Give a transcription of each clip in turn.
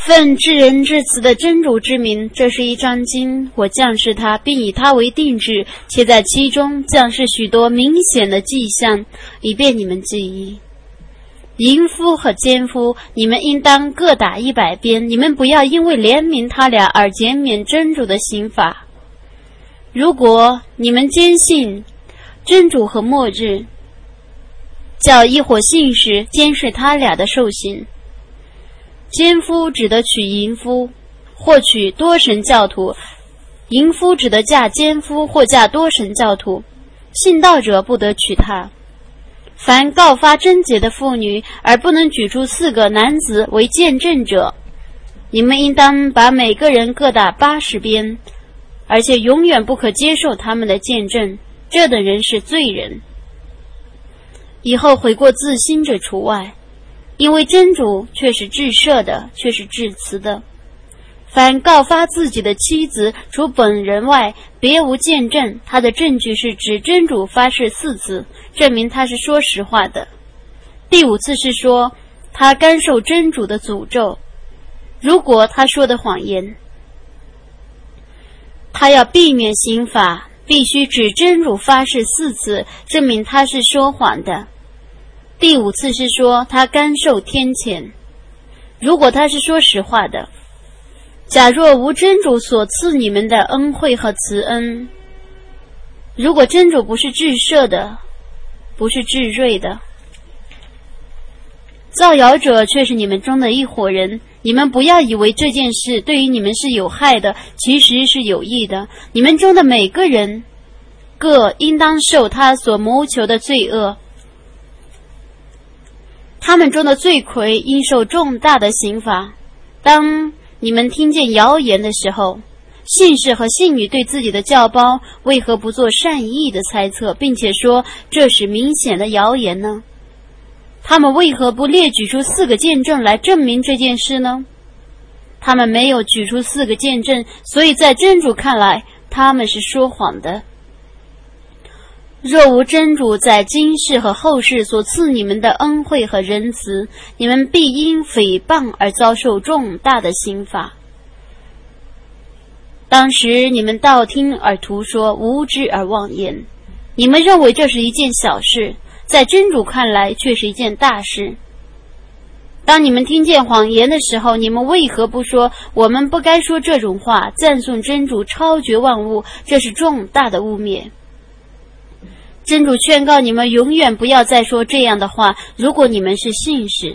奉至仁至慈的真主之名，这是一章经，我降示它，并以它为定制，且在其中降示许多明显的迹象，以便你们记忆。淫夫和奸夫，你们应当各打100鞭，你们不要因为怜悯他俩而减免真主的刑罚。如果你们坚信真主和末日，叫一伙信使监视他俩的受刑。奸夫只得娶淫夫，或娶多神教徒；淫夫只得嫁奸夫，或嫁多神教徒。信道者不得娶她。凡告发贞洁的妇女而不能举出4个男子为见证者，你们应当把每个人各打80鞭，而且永远不可接受他们的见证，这等人是罪人。以后悔过自新者除外，因为真主却是至赦的，却是至慈的。凡告发自己的妻子除本人外别无见证，他的证据是指真主发誓4次，证明他是说实话的。第5次是说他甘受真主的诅咒，如果他说的谎言，他要避免刑罚，必须指真主发誓4次，证明他是说谎的。第5次是说他甘受天谴，如果他是说实话的。假若无真主所赐你们的恩惠和慈恩，如果真主不是至赦的，不是至睿的，造谣者却是你们中的一伙人，你们不要以为这件事对于你们是有害的，其实是有益的。你们中的每个人各应当受他所谋求的罪恶，他们中的罪魁应受重大的刑罚。当你们听见谣言的时候，信士和信女对自己的教胞为何不做善意的猜测，并且说这是明显的谣言呢？他们为何不列举出4个见证来证明这件事呢？他们没有举出4个见证，所以在真主看来，他们是说谎的。若无真主在今世和后世所赐你们的恩惠和仁慈，你们必因诽谤而遭受重大的刑罚。当时你们道听而途说，无知而妄言，你们认为这是一件小事，在真主看来却是一件大事。当你们听见谎言的时候，你们为何不说我们不该说这种话，赞颂真主超绝万物，这是重大的污蔑。真主劝告你们永远不要再说这样的话，如果你们是信士。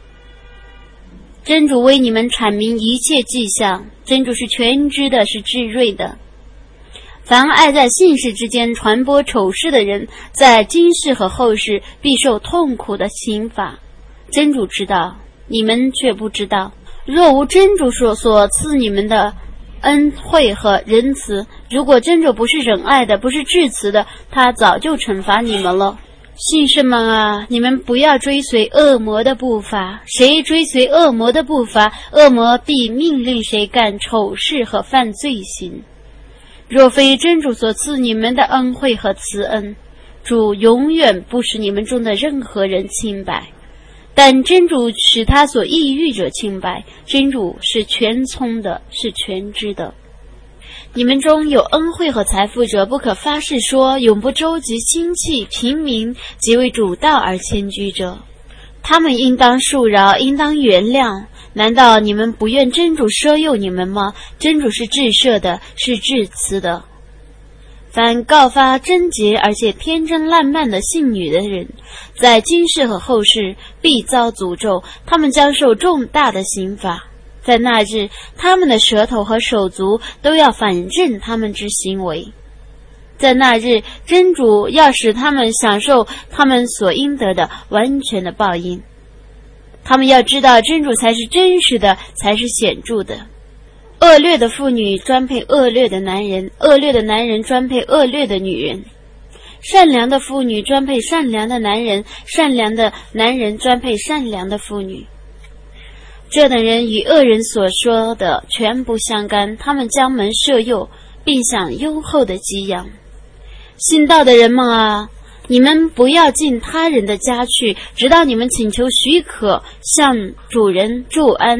真主为你们阐明一切迹象，真主是全知的，是至睿的。凡爱在信士之间传播丑事的人，在今世和后世必受痛苦的刑罚。真主知道，你们却不知道。若无真主所赐你们的恩惠和仁慈，如果真主不是仁爱的，不是至慈的，他早就惩罚你们了。信士们啊，你们不要追随恶魔的步伐，谁追随恶魔的步伐，恶魔必命令谁干丑事和犯罪行。若非真主所赐你们的恩惠和慈恩，主永远不使你们中的任何人清白，但真主使他所抑郁者清白，真主是全聪的，是全知的。你们中有恩惠和财富者，不可发誓说永不周集亲戚平民及为主道而迁居者，他们应当恕饶，应当原谅。难道你们不愿真主赦宥你们吗？真主是至赦的，是至慈的。凡告发贞洁而且天真烂漫的信女的人，在今世和后世必遭诅咒，他们将受重大的刑罚。在那日，他们的舌头和手足都要反证他们之行为。在那日，真主要使他们享受他们所应得的完全的报应。他们要知道，真主才是真实的，才是显著的。恶劣的妇女专配恶劣的男人，恶劣的男人专配恶劣的女人。善良的妇女专配善良的男人，善良的男人专配善良的妇女。这等人与恶人所说的全不相干，他们将门设诱，并享优厚的给养。信道的人们啊，你们不要进他人的家去，直到你们请求许可，向主人祝安。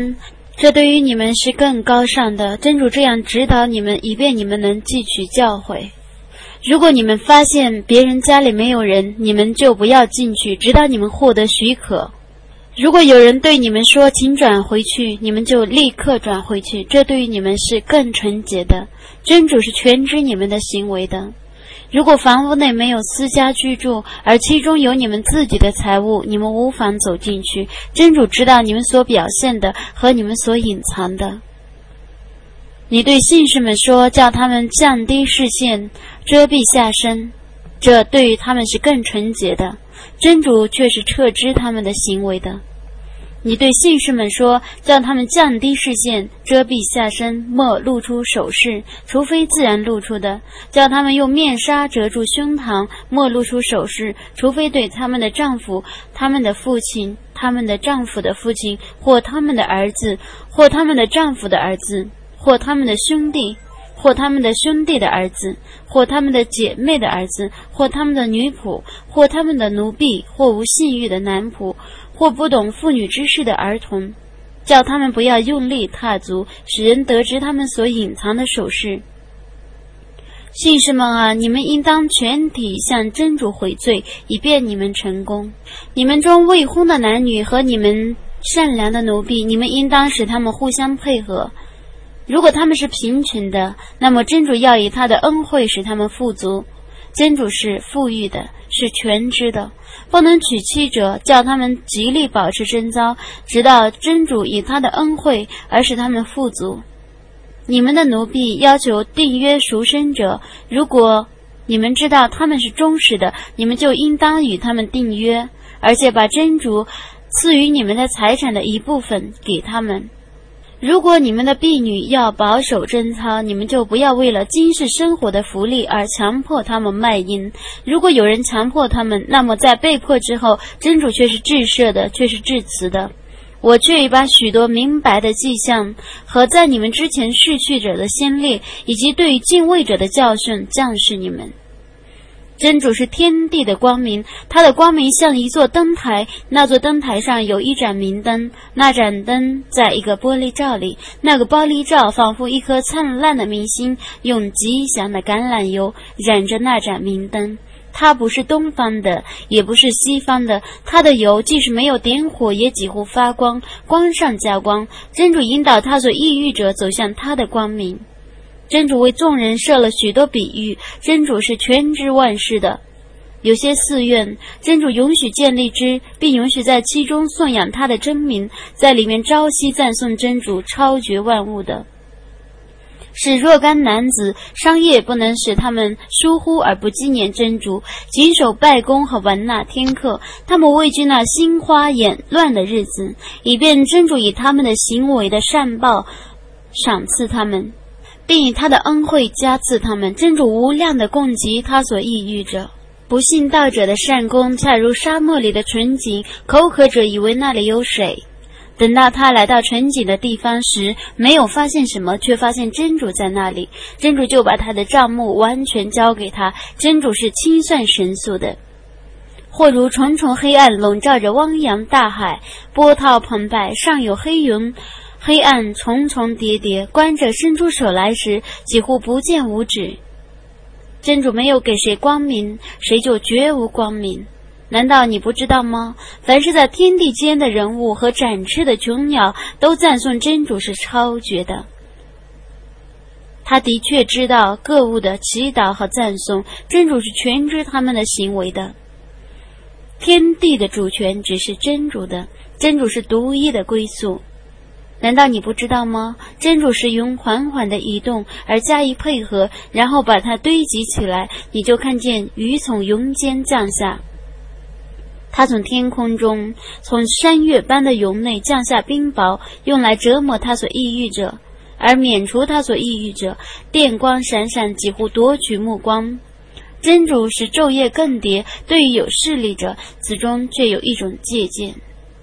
这对于你们是更高尚的。真主这样指导你们，以便你们能汲取教诲。如果你们发现别人家里没有人，你们就不要进去，直到你们获得许可。如果有人对你们说请转回去，你们就立刻转回去，这对于你们是更纯洁的。真主是全知你们的行为的。如果房屋内没有私家居住，而其中有你们自己的财物，你们无妨走进去。真主知道你们所表现的和你们所隐藏的。你对信士们说，叫他们降低视线，遮蔽下身，这对于他们是更纯洁的。真主却是彻知他们的行为的。你对信士们说，叫他们降低视线，遮蔽下身，莫露出首饰，除非自然露出的；叫他们用面纱遮住胸膛，莫露出首饰，除非对他们的丈夫、他们的父亲、他们的丈夫的父亲，或他们的儿子，或他们的丈夫的儿子，或他们的兄弟，或他们的兄弟的儿子，或他们的姐妹的儿子，或他们的女仆，或他们的奴婢，或无性欲的男仆，或不懂妇女之事的儿童，叫他们不要用力踏足，使人得知他们所隐藏的首饰。信士们啊，你们应当全体向真主悔罪，以便你们成功。你们中未婚的男女和你们善良的奴婢，你们应当使他们互相配合。如果他们是贫穷的，那么真主要以他的恩惠使他们富足。真主是富裕的，是全知的。不能娶妻者，叫他们极力保持贞操，直到真主以他的恩惠而使他们富足。你们的奴婢要求订约赎身者，如果你们知道他们是忠实的，你们就应当与他们订约，而且把真主赐予你们的财产的一部分给他们。如果你们的婢女要保守贞操，你们就不要为了今世生活的福利而强迫他们卖淫。如果有人强迫他们，那么在被迫之后，真主却是至赦的，却是至慈的。我却已把许多明白的迹象和在你们之前逝去者的先例，以及对于敬畏者的教训降示你们。真主是天地的光明，他的光明像一座灯台，那座灯台上有一盏明灯，那盏灯在一个玻璃罩里，那个玻璃罩仿佛一颗灿烂的明星，用吉祥的橄榄油染着那盏明灯。它不是东方的，也不是西方的，它的油即使没有点火，也几乎发光，光上加光。真主引导他所抑郁者走向他的光明。真主为众人设了许多比喻，真主是全知万事的。有些寺院，真主允许建立之，并允许在其中颂扬他的真名，在里面朝夕赞颂真主超绝万物的。使若干男子商业不能使他们疏忽而不纪念真主，谨守拜功和玩纳天课，他们畏惧那心花眼乱的日子，以便真主以他们的行为的善报赏赐他们，并以他的恩惠加赐他们。真主无量的供给他所抑郁者。不信道者的善功恰如沙漠里的纯井，口渴者以为那里有水。等到他来到纯井的地方时，没有发现什么，却发现真主在那里。真主就把他的账目完全交给他。真主是清算神速的。或如重重黑暗笼罩着汪洋大海，波涛澎湃，上有黑云，黑暗重重叠叠，观者伸出手来时，几乎不见五指。真主没有给谁光明，谁就绝无光明。难道你不知道吗？凡是在天地间的人物和展翅的群鸟，都赞颂真主是超绝的。他的确知道各物的祈祷和赞颂，真主是全知他们的行为的。天地的主权只是真主的，真主是独一的归宿。难道你不知道吗？真主是用缓缓的移动而加以配合，然后把它堆积起来，你就看见雨从云间降下。他从天空中，从山岳般的云内降下冰雹，用来折磨他所抑郁者，而免除他所抑郁者。电光闪闪，几乎夺取目光。真主使昼夜更迭，对于有势力者，此中却有一种借鉴。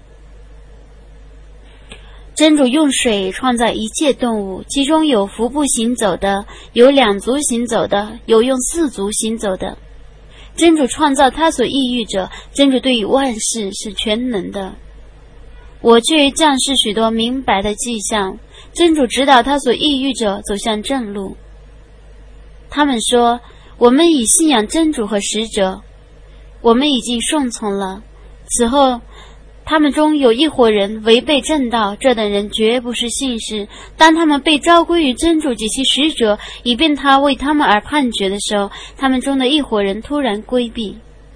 真主用水创造一切动物，其中有伏步行走的，有两足行走的，有用四足行走的。真主创造他所抑郁者，真主对于万事是全能的。 我却降示许多明白的迹象，真主指导他所抑郁者走向正路。他们说，我们已信仰真主和使者，我们已经顺从了。此后他们中有一伙人违背正道，这等人绝不是信士。当他们被召归于真主及其使者，以便他为他们而判决的时候，他们中的一伙人突然规避。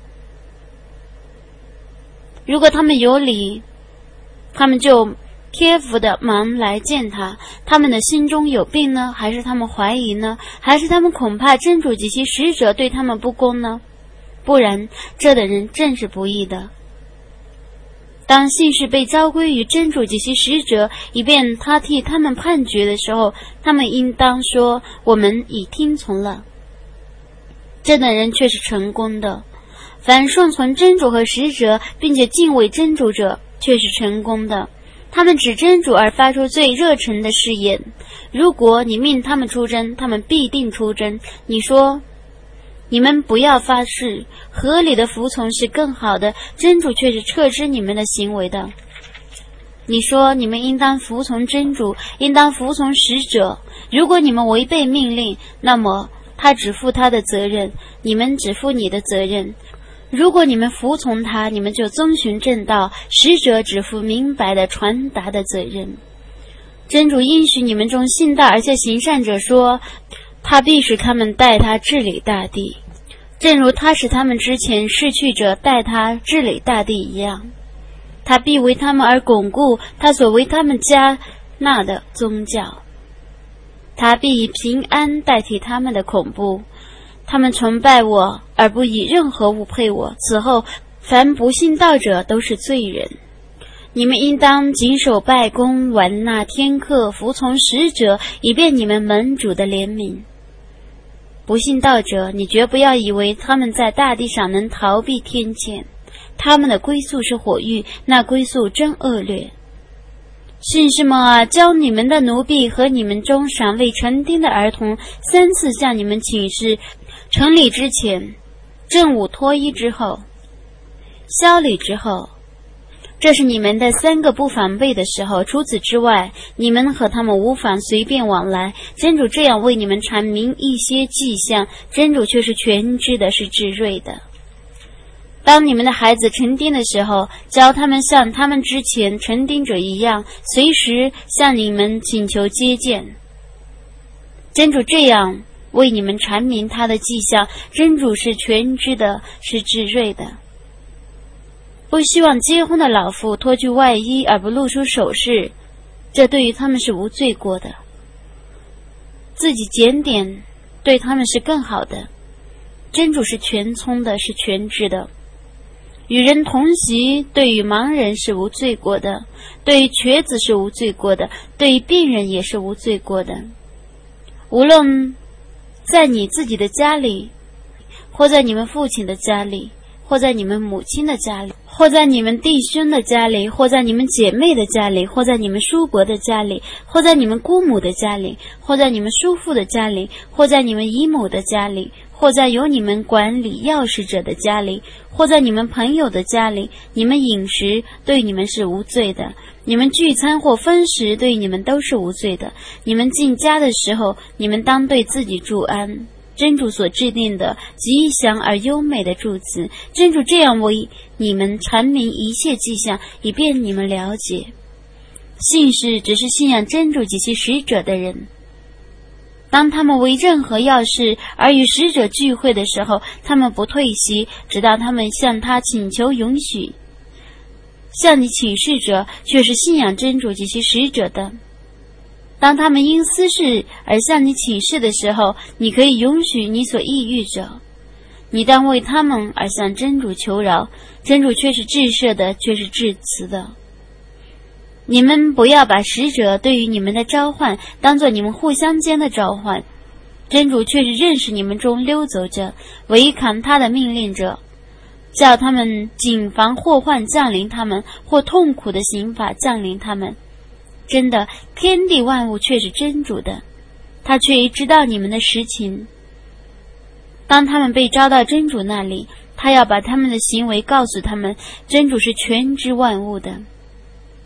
如果他们有理，他们就贴服的忙来见他。他们的心中有病呢，还是他们怀疑呢，还是他们恐怕真主及其使者对他们不公呢？不然，这等人正是不义的。当信士被召归于真主及其使者，以便他替他们判决的时候，他们应当说，我们已听从了。这等人却是成功的。凡顺从真主和使者，并且敬畏真主者，却是成功的。他们指真主而发出最热诚的誓言。如果你命他们出征，他们必定出征。你说，你们不要发誓，合理的服从是更好的，真主却是撤知你们的行为的。你说，你们应当服从真主，应当服从使者。如果你们违背命令，那么他只负他的责任，你们只负你的责任。如果你们服从他，你们就遵循正道，使者只负明白的传达的责任。真主应许你们中信道而且行善者说，他必使他们代他治理大地，正如他使他们之前逝去者代他治理大地一样。他必为他们而巩固他所为他们加纳的宗教，他必以平安代替他们的恐怖。他们崇拜我，而不以任何物配我。此后，凡不信道者都是罪人。你们应当谨守拜功，玩纳天课，服从使者，以便你们蒙主的怜悯。不信道者，你绝不要以为他们在大地上能逃避天谴，他们的归宿是火狱，那归宿真恶劣。信士们啊，教你们的奴婢和你们中尚未成丁的儿童3次向你们请示，成礼之前，正午脱衣之后，宵礼之后，这是你们的3个不防备的时候。除此之外，你们和他们无妨随便往来。真主这样为你们阐明一些迹象，真主却是全知的，是至睿的。当你们的孩子成丁的时候，教他们像他们之前成丁者一样，随时向你们请求接见。真主这样为你们阐明他的迹象，真主是全知的，是至睿的。不希望结婚的老妇脱去外衣而不露出首饰，这对于他们是无罪过的。自己检点对他们是更好的。真主是全聪的，是全知的。与人同席对于盲人是无罪过的，对于瘸子是无罪过的，对于病人也是无罪过的。无论在你自己的家里，或在你们父亲的家里，或在你们母亲的家里，或在你们弟兄的家里，或在你们姐妹的家里，或在你们叔伯的家里，或在你们姑母的家里，或在你们叔父的家里，或在你们姨母的家里，或在有你们管理钥匙者的家里，或在你们朋友的家里，你们饮食对你们是无罪的，你们聚餐或分食对你们都是无罪的。你们进家的时候，你们当对自己祝安。真主所制定的吉祥而优美的祝词，真主这样为你们阐明一切迹象，以便你们了解。信士只是信仰真主及其使者的人，当他们为任何要事而与使者聚会的时候，他们不退席，直到他们向他请求允许。向你起誓者却是信仰真主及其使者的。当他们因私事而向你起誓的时候，你可以允许你所抑郁者，你当为他们而向真主求饶，真主却是至赦的，却是至慈的。你们不要把使者对于你们的召唤当作你们互相间的召唤，真主却是认识你们中溜走着违抗他的命令者，叫他们谨防祸患降临他们，或痛苦的刑罚降临他们。真的，天地万物却是真主的，他却知道你们的实情。当他们被招到真主那里，他要把他们的行为告诉他们，真主是全知万物的。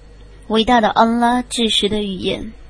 伟大的安拉至实的语言。